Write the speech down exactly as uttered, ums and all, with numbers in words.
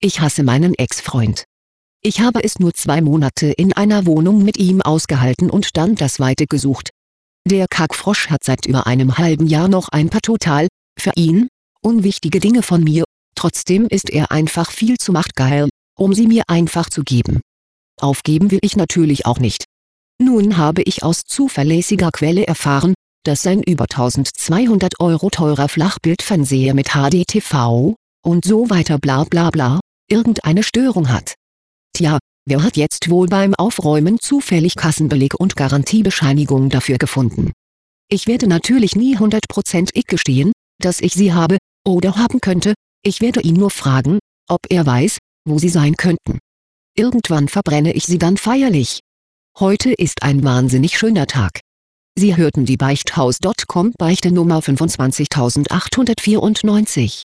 Ich hasse meinen Ex-Freund. Ich habe es nur zwei Monate in einer Wohnung mit ihm ausgehalten und dann das Weite gesucht. Der Kackfrosch hat seit über einem halben Jahr noch ein paar total, für ihn, unwichtige Dinge von mir, trotzdem ist er einfach viel zu machtgeil, um sie mir einfach zu geben. Aufgeben will ich natürlich auch nicht. Nun habe ich aus zuverlässiger Quelle erfahren, dass sein über tausendzweihundert Euro teurer Flachbildfernseher mit H D T V, und so weiter bla bla bla, irgendeine Störung hat. Tja, wer hat jetzt wohl beim Aufräumen zufällig Kassenbeleg und Garantiebescheinigung dafür gefunden? Ich werde natürlich nie hundert Prozent ich gestehen, dass ich sie habe, oder haben könnte, ich werde ihn nur fragen, ob er weiß, wo sie sein könnten. Irgendwann verbrenne ich sie dann feierlich. Heute ist ein wahnsinnig schöner Tag. Sie hörten die Beichthaus Punkt com Beichte Nummer fünfundzwanzigtausendachthundertvierundneunzig.